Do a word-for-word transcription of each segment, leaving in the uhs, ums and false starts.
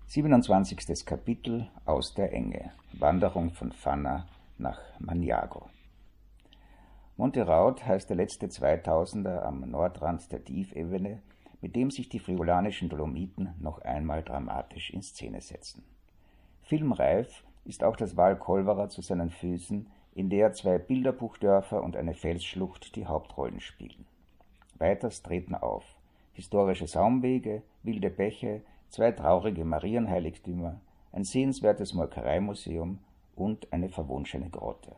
siebenundzwanzigstes Kapitel aus der Enge. Wanderung von Pfanna nach Maniago. Monte Raud heißt der letzte Zweitausender am Nordrand der Tiefebene, mit dem sich die friolanischen Dolomiten noch einmal dramatisch in Szene setzen. Filmreif ist auch das Val Colvara zu seinen Füßen, in der zwei Bilderbuchdörfer und eine Felsschlucht die Hauptrollen spielen. Weiters treten auf historische Saumwege, wilde Bäche, zwei traurige Marienheiligtümer, ein sehenswertes Molkereimuseum und eine verwunschene Grotte.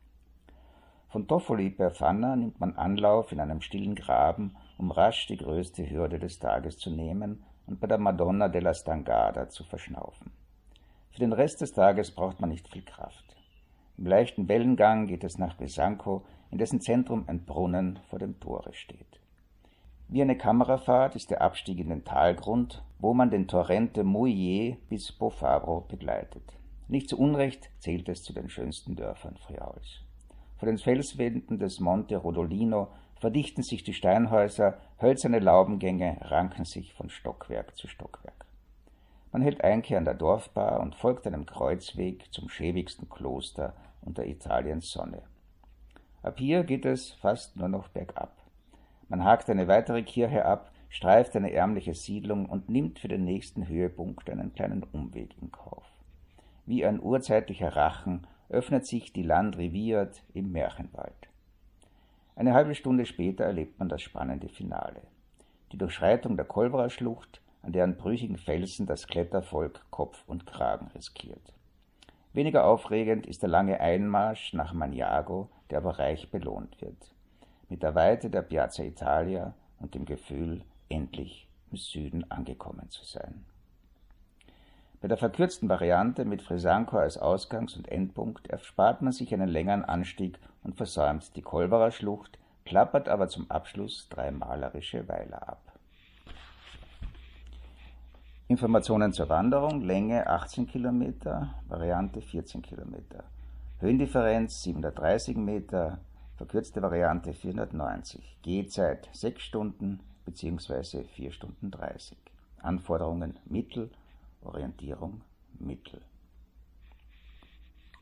Von Toffoli per Pfanna nimmt man Anlauf in einem stillen Graben, um rasch die größte Hürde des Tages zu nehmen und bei der Madonna della Stangada zu verschnaufen. Für den Rest des Tages braucht man nicht viel Kraft. Im leichten Wellengang geht es nach Vesanco, in dessen Zentrum ein Brunnen vor dem Tore steht. Wie eine Kamerafahrt ist der Abstieg in den Talgrund, wo man den Torrente Muille bis Bofabro begleitet. Nicht zu Unrecht zählt es zu den schönsten Dörfern Friauls. Vor den Felswänden des Monte Rodolino verdichten sich die Steinhäuser, hölzerne Laubengänge ranken sich von Stockwerk zu Stockwerk. Man hält Einkehr an der Dorfbar und folgt einem Kreuzweg zum schäbigsten Kloster unter Italiens Sonne. Ab hier geht es fast nur noch bergab. Man hakt eine weitere Kirche ab, streift eine ärmliche Siedlung und nimmt für den nächsten Höhepunkt einen kleinen Umweg in Kauf. Wie ein urzeitlicher Rachen öffnet sich die Landriviert im Märchenwald. Eine halbe Stunde später erlebt man das spannende Finale. Die Durchschreitung der Colvara-Schlucht, an deren brüchigen Felsen das Klettervolk Kopf und Kragen riskiert. Weniger aufregend ist der lange Einmarsch nach Maniago, der aber reich belohnt wird. Mit der Weite der Piazza Italia und dem Gefühl, endlich im Süden angekommen zu sein. Bei der verkürzten Variante mit Frisanco als Ausgangs- und Endpunkt erspart man sich einen längeren Anstieg und versäumt die Colvara-Schlucht, klappert aber zum Abschluss drei malerische Weiler ab. Informationen zur Wanderung: Länge achtzehn Kilometer, Variante vierzehn Kilometer. Höhendifferenz siebenhundertdreißig Meter, verkürzte Variante vierhundertneunzig. Gehzeit sechs Stunden bzw. vier Stunden dreißig. Anforderungen Mittel, Orientierung Mittel.